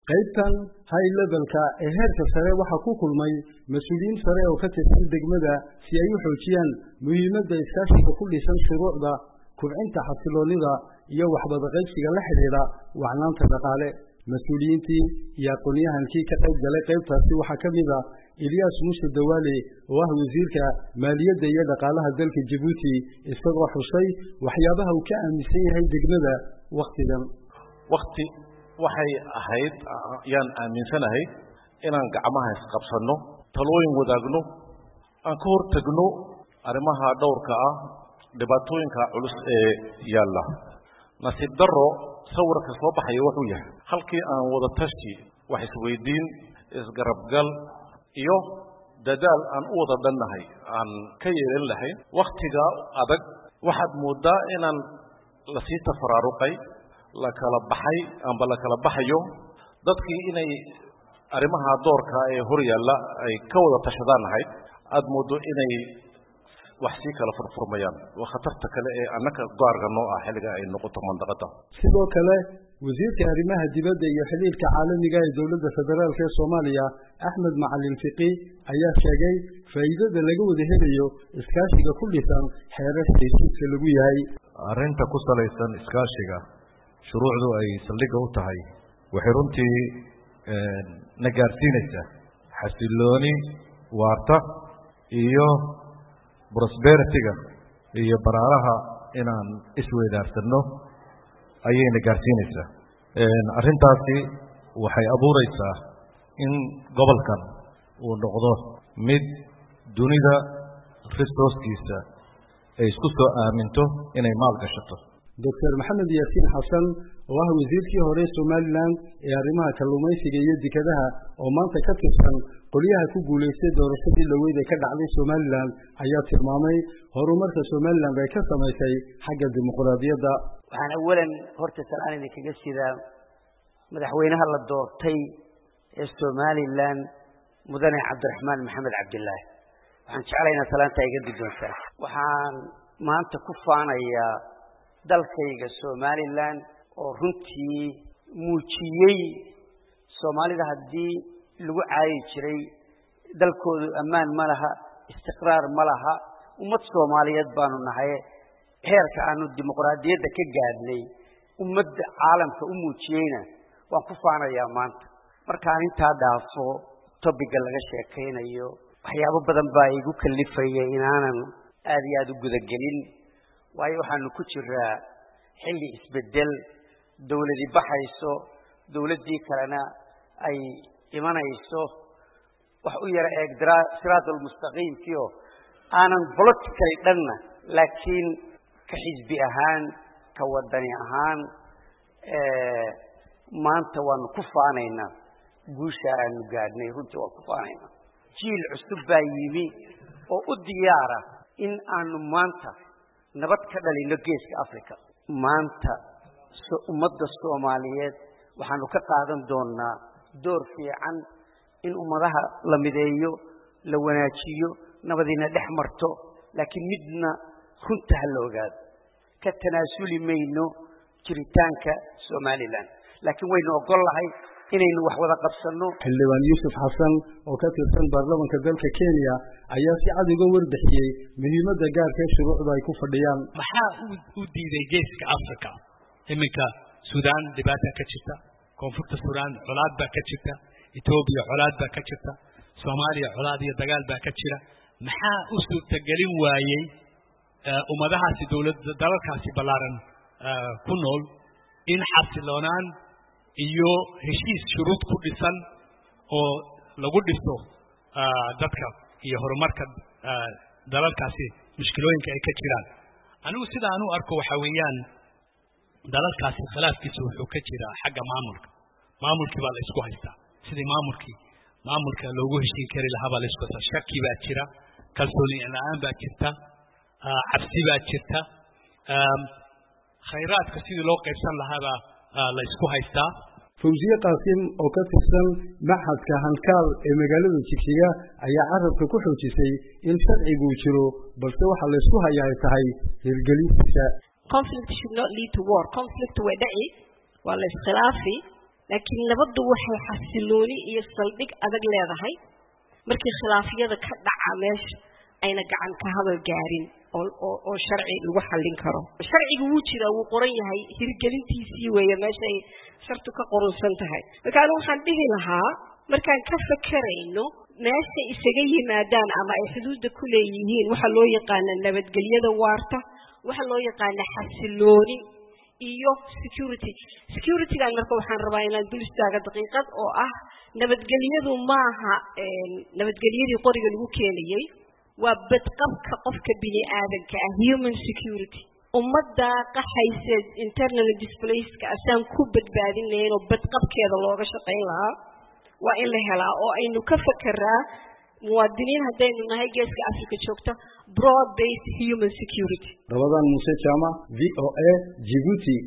qaybtan high levelka ee heerka sare waxa ku kulmay mas'uuliyiin sare oo ka tirsan degmada si ay u xoojiyaan muhiimadda iskaashiga ku dhisan shuruucda kubcinta xasiloonida iyo waxbadaqaysiga la xiriira wacnaanta dhaqaale mas'uuliyiintii iyo aqoonyahankii ka qayb galay qaybtaasi waxaa ka mid ah Ilyas Muuse Dawaale oo ah wasiirka maaliyadda iyo dhaqaalaha dalka Djibouti isagoo xusay waxyaabaha uu ka aaminsan yahay degmada waqtigan waxay ahayd yaan aaminsanahay inaan gacmaha isqabsano talooyin wadaagno aan ka hortagno arrimaha dhowrka ah dhibaatooyinka culus ee yaalla nasiib darro sawirka soo baxaya wuxuu yahay halkii aan wada tashi wax isweydiin isgarabgal iyo dadaal aan u wada dhannahay aan ka yeelan lahayn waqtiga adag waxaad moodaa inaan la sii tafaraaruqay la kala baxay amba la kala baxayo dadkii inay arrimaha doorka ee hor yaalla ay ka wada tashadaan ahayd aad moodo inay wax sii kala furfurmayaan waa khatarta kale ee annaka gaarka noo ah xilliga ay noqoto mandaqada sidoo kale wasiirka arrimaha dibadda iyo xiriirka caalamiga ee dowladda federaalka ee Soomaaliya Axmed Macalin Fiqi ayaa sheegay faa'iidada laga wada helayo iskaashiga ku dhisan xeerarka heshiiska lagu yahay arrinta ku salaysan iskaashiga shuruucdu ay saldhigga u tahay waxay runtii na gaarsiinaysaa xasilooni waarta iyo prosperity-ga iyo baraaraha inaan isweydaarsano ayayna gaarsiinaysaa arrintaasi waxay abuuraysaa in gobolkan uu noqdo mid dunida resourcekiisa ay isku soo aaminto inay maal gashato Dr. Maxamed Yaasiin Xasan oo ah wasiirkii hore Somaliland ee arrimaha kalluumaysiga iyo dekedaha oo maanta ka tirsan qoliyaha ku guuleystay doorashadii laweyd ee ka dhacday Somaliland ayaa tilmaamay horumarka Somaliland ay ka samaysay xagga dimuqraadiyadda waxaan awalan horta salaan kaga sidaa madaxweynaha la doortay ee Somaliland mudane Cabdiraxmaan Maxamed Cabdullaahi waxaan jeclaynaa salaanta iga guddoontaa waxaan maanta ku faanayaa dalkayga Somaliland oo runtii muujiyay Soomaalida hadii lagu caayi jiray dalkoodu ammaan ma laha istiqraar ma laha ummad Soomaaliyeed baanu nahay heerka aanu dimuqraadiyadda ka gaadhnay ummadda caalamka u muujiyayna waan ku faanayaa maanta markaan intaa dhaafo topiga laga sheekaynayo waxyaabo badan baa igu kalifayay inaanan aad iyo aad u gudagelin waayo waxaanu ku jiraa xilli isbedel dawladii baxayso dawladii kalena ay imanayso wax u yara eegdara siraatul mustaqiimkiyo aanan politically dhanna laakiin ka xisbi ahaan ka wadani ahaan maanta waanu ku faanaynaa guusha aanu gaadhnay runtii waan ku faanaynaa jiil cusub baa yimi oo u diyaara in aanu maanta nabad ka dhalino geeska Afrika maanta ummadda Soomaaliyeed waxaanu ka qaadan doonaa door fiican in ummadaha la mideeyo la wanaajiyo nabadina dhex marto laakiin midna runta la ogaado ka tanaasuli mayno jiritaanka Somaliland laakiin waynu ogolahay inaynu wax wada qabsano xildhibaan Yuusuf Xasan oo ka tirsan baarlamaanka dalka Kenya ayaa si cad uga warbixiyay muhiimadda gaarka ee shuruucda ay ku fadhiyaan maxaa u diiday geeska Afrika iminka Suudaan dibadda ka jirta koonfurta Suudaan colaad baa ka jirta Itoobiya colaad baa ka jirta Soomaaliya colaad iyo dagaal baa ka jira maxaa u suurtagelin waayay ummadahaasi dawladda dalalkaasi balaaran ku nool in xasiloonaan iyo heshiis shuruud ku dhisan oo lagu dhiso dadka iyo horumarka dalalkaasi mushkilooyinka ay ka jiraan anigu sida aanu arko waxa weeyaan dalalkaasi khilaafkiisu wuxuu ka jiraa xagga maamulkii baa la isku haystaa sidii maamulka loogu heshiin kari lahaa baa la isku haystaa shaki baa jira kalsooni la'aan baa jirta cabsi baa jirta khayraadka sidii loo qaybsan lahaa baa la isku haystaa Fawziye Qaasim oo ka tirsan maxadka Hankaal ee magaalada Jigjiga ayaa carabka ku xoojisay in sharcigu jiro balse waxa la isku hayaa tahay hirgelintiisa conflict should not lead to war conflict way dhaci wala iskhilaafi laakiin nabaddu waxay xasilooni iyo saldhig adag leedahay markii khilaafyada ka dhaca meesha ayna gacan ka hadal gaarin oo sharci lagu xallin karo sharcigu wuu jiraa wuu qoran yahay hirgelintiisii weeye meeshay shartu ka qorunsan tahay markaan waxaan dhihi lahaa markaan ka fakarayno meesha isaga yimaadaan ama ay xuduudda ku leeyihiin waxa loo yaqaan nabadgelyada waarta waxa loo yaqaan xasilooni iyo security-gaan marka waxaan rabaa inaan dul istaago daqiiqad oo ah nabadgelyadu maaha nabadgelyadii qoriga lagu keenayay waa badqabka qofka bini aadanka ah human security ummadda qaxaysa internal displaced-ka asaan ku badbaadinayn oo badqabkeeda looga shaqayn lahaa waa in la helaa oo aynu ka fakeraa muwaadiniin haddaynu nahay geeska Afrika joogta broad based human security Ramadan Musa Chama VOA Djibouti